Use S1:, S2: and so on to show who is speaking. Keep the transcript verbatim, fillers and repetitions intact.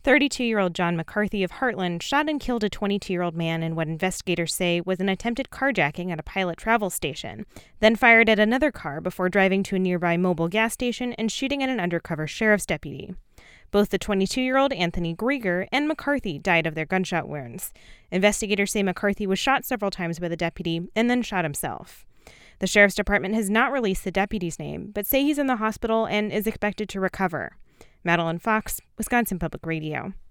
S1: thirty-two-year-old John McCarthy of Heartland shot and killed a twenty-two-year-old man in what investigators say was an attempted carjacking at a Pilot travel station, then fired at another car before driving to a nearby Mobil gas station and shooting at an undercover sheriff's deputy. Both the twenty-two-year-old Anthony Grieger and McCarthy died of their gunshot wounds. Investigators say McCarthy was shot several times by the deputy and then shot himself. The sheriff's department has not released the deputy's name, but say he's in the hospital and is expected to recover. Madeline Fox, Wisconsin Public Radio.